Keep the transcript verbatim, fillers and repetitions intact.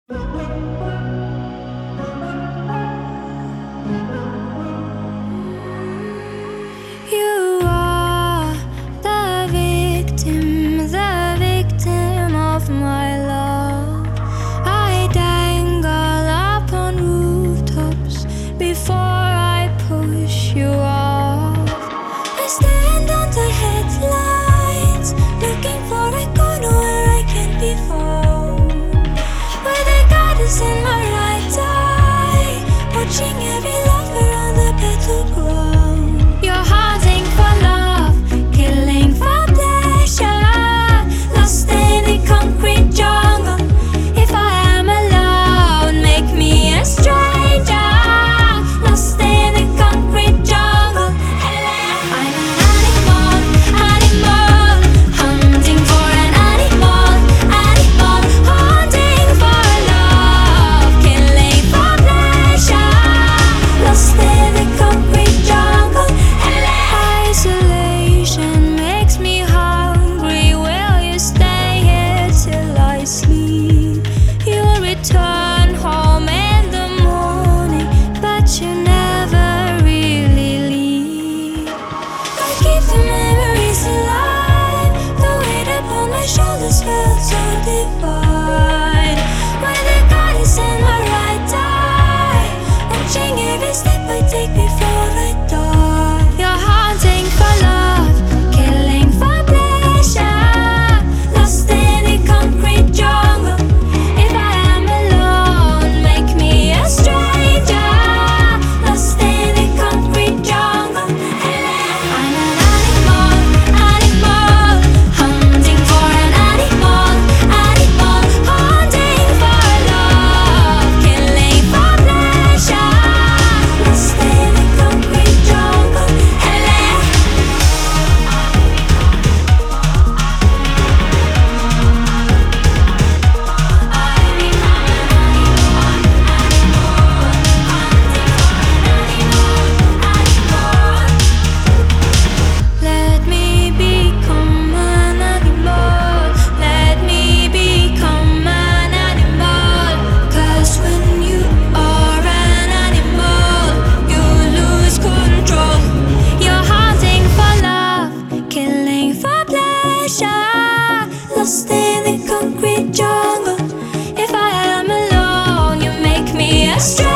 You are the victim, the victim of my love. I dangle upon rooftops before I push you off. I stand under headlights, looking for a corner where I can be found, where the goddess in my right eye, watching every lover on the battleground. You're hunting for love, killing for pleasure, lost in the concrete jungle. If I am alone, make me a stranger, lost in the concrete jungle. I'm an animal, animal, hunting for an animal, animal, hunting for love, killing for pleasure, lost in the concrete jungle. Isolation makes me hungry. Will you stay here till I sleep? You'll return home in the morning, but you never really leave. I keep the memories alive. The weight upon my shoulders felt so divine, when the goddess in my right eye, watching every step I take before I die. You're hunting for love, killing for pleasure, lost in the concrete jungle. If I am alone, make me a stranger, lost in the concrete jungle. I'm an animal, animal, hunting for an animal, animal, hunting for love, killing for pleasure, lost in the concrete jungle. Let me become an animal, let me become an animal. 'Cause when you are an animal, you lose control. You're hunting for love, killing for pleasure, lost in the concrete jungle. If I am alone, you make me a stranger.